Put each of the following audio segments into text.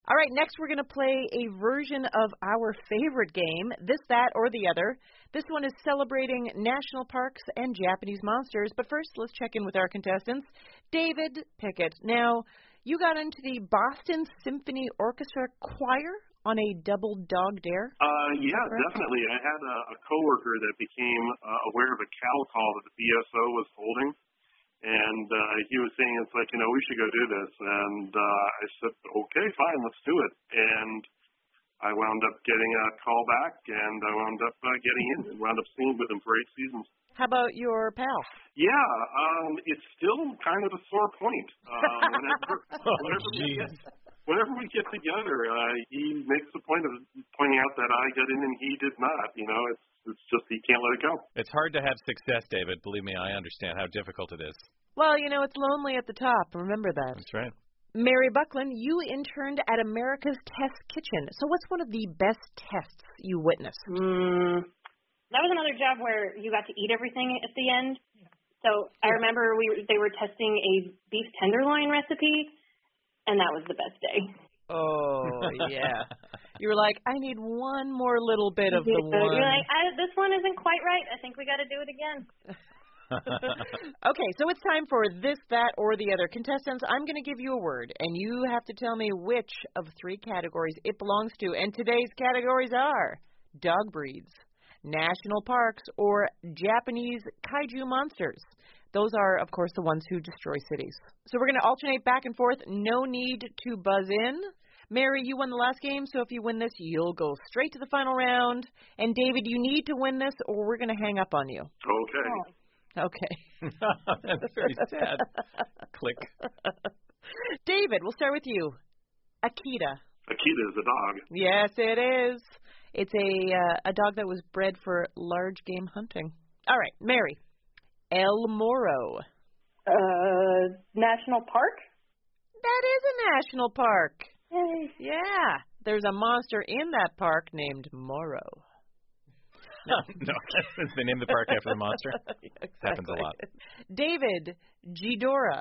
All right, next we're going to play a version of our favorite game, This, That, or the Other. This one is celebrating national parks and Japanese monsters. But first, let's check in with our contestants. David Pickett. Now, you got into the Boston Symphony Orchestra choir on a double dog dare? Yeah, definitely. I had a coworker that became aware of a cattle call that the BSO was holding. And he was saying, it's like, we should go do this. And I said, okay, fine, let's do it. And I wound up getting a call back, and I wound up getting in and wound up singing with him for 8 seasons. How about your pal? Yeah, it's still kind of a sore point. Whenever we get together, he makes a point of pointing out that I got in and he did not. It's just he can't let it go. It's hard to have success, David. Believe me, I understand how difficult it is. Well, it's lonely at the top. Remember that. That's right. Mary Buckland, you interned at America's Test Kitchen. So what's one of the best tests you witnessed? That was another job where you got to eat everything at the end. So I remember they were testing a beef tenderloin recipe, and that was the best day. Oh, yeah. You were like, I need one more little bit of the one. You're like, this one isn't quite right. I think we got to do it again. Okay, so it's time for This, That, or the Other. Contestants, I'm going to give you a word, and you have to tell me which of 3 categories it belongs to. And today's categories are dog breeds, national parks, or Japanese kaiju monsters. Those are, of course, the ones who destroy cities. So we're going to alternate back and forth. No need to buzz in. Mary, you won the last game, so if you win this, you'll go straight to the final round. And David, you need to win this, or we're going to hang up on you. Okay. Oh. Okay. That's very sad. Click. David, we'll start with you. Akita. Akita is a dog. Yes, it is. It's a dog that was bred for large game hunting. All right, Mary. El Moro. National park? That is a national park. Yay. Yeah. There's a monster in that park named Moro. No, they named the park after the monster. Exactly. Happens a lot. David, Ghidorah.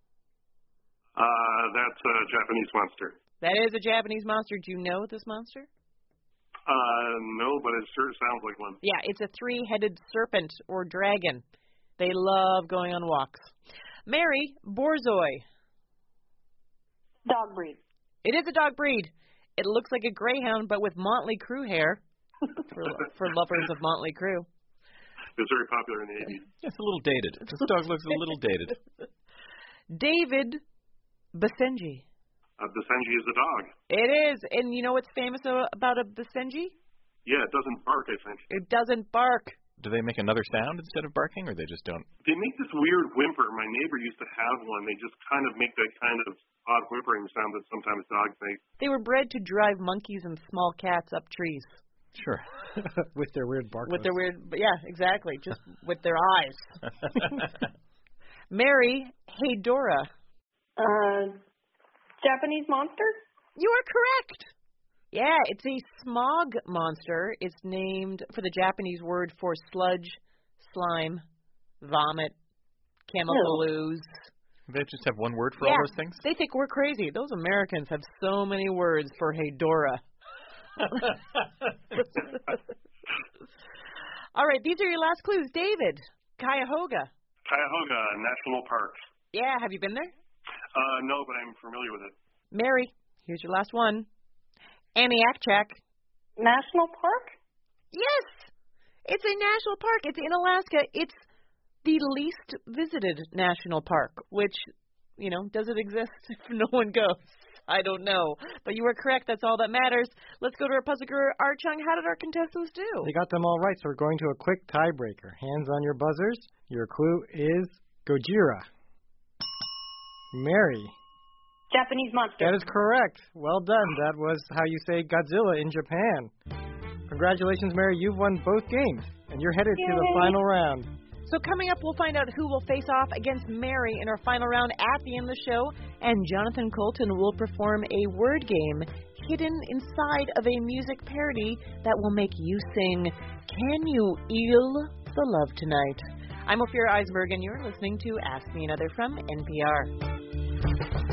That's a Japanese monster. That is a Japanese monster. Do you know this monster? No, but it sure sounds like one. Yeah, it's a 3-headed serpent or dragon. They love going on walks. Mary, Borzoi. Dog breed. It is a dog breed. It looks like a greyhound, but with Motley Crue hair. For lovers of Motley Crue. It was very popular in the 80s. It's a little dated. This dog looks a little dated. David Basenji. Basenji is a dog. It is. And you know what's famous about a Basenji? Yeah, it doesn't bark, I think. It doesn't bark. Do they make another sound instead of barking, or they just don't? They make this weird whimper. My neighbor used to have one. They just kind of make that kind of odd whimpering sound that sometimes dogs make. They were bred to drive monkeys and small cats up trees. Sure. With their weird bark. With their weird, yeah, exactly. Just with their eyes. Mary Hedora. Japanese monster? You are correct. Yeah, it's a smog monster. It's named for the Japanese word for sludge, slime, vomit, chemical ooze. They just have one word for all those things? They think we're crazy. Those Americans have so many words for Hedora. All right, these are your last clues. David, Cuyahoga. Cuyahoga National Park. Yeah, have you been there? No, but I'm familiar with it. Mary, here's your last one. Aniakchak. National park? Yes, it's a national park. It's in Alaska. It's the least visited national park, which, does it exist if no one goes? I don't know. But you were correct. That's all that matters. Let's go to our puzzle guru, Art Chung. How did our contestants do? They got them all right, so we're going to a quick tiebreaker. Hands on your buzzers. Your clue is Gojira. Mary. Japanese monster. That is correct. Well done. That was how you say Godzilla in Japan. Congratulations, Mary. You've won both games, and you're headed to the final round. So coming up, we'll find out who will face off against Mary in our final round at the end of the show, and Jonathan Colton will perform a word game hidden inside of a music parody that will make you sing, Can You Eel the Love Tonight? I'm Ophira Eisenberg, and you're listening to Ask Me Another from NPR.